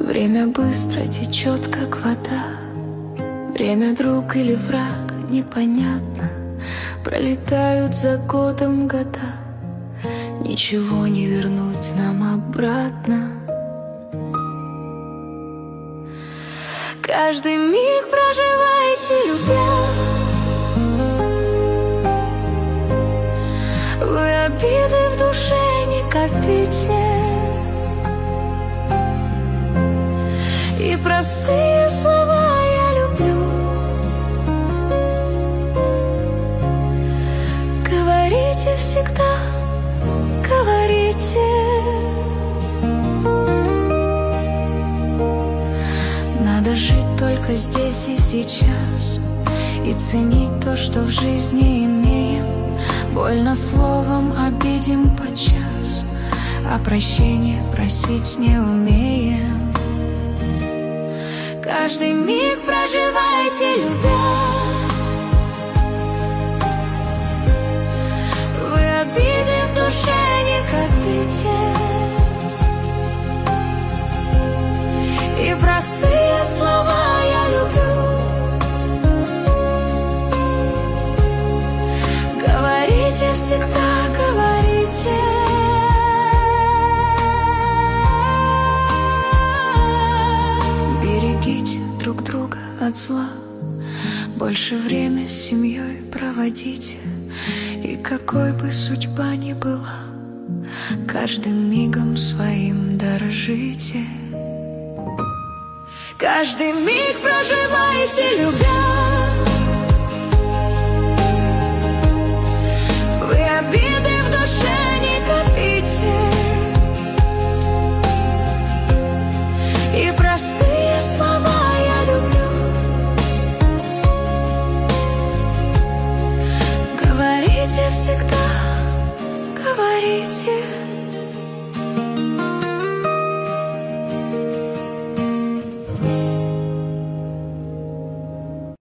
Время быстро течет, как вода. Время друг или враг, непонятно. Пролетают за годом года. Ничего не вернуть нам обратно. Каждый миг проживайте, любя. Вы обиды в душе не копите. И простые слова я люблю. Говорите всегда, говорите. Надо жить только здесь и сейчас и ценить то, что в жизни имеем. Больно словом обидим подчас, а прощения просить не умеем. Каждый миг проживайте, любя. Вы обиды в душе не копите. И простые слова я люблю. Говорите всегда, говорите. Берегите друг друга от зла. Больше время с семьей проводите. И какой бы судьба ни была, каждым мигом своим дорожите. Каждый миг проживайте, любя. Вы обиды в душе не копите. И простые слова я люблю. Говорите всегда, говорите.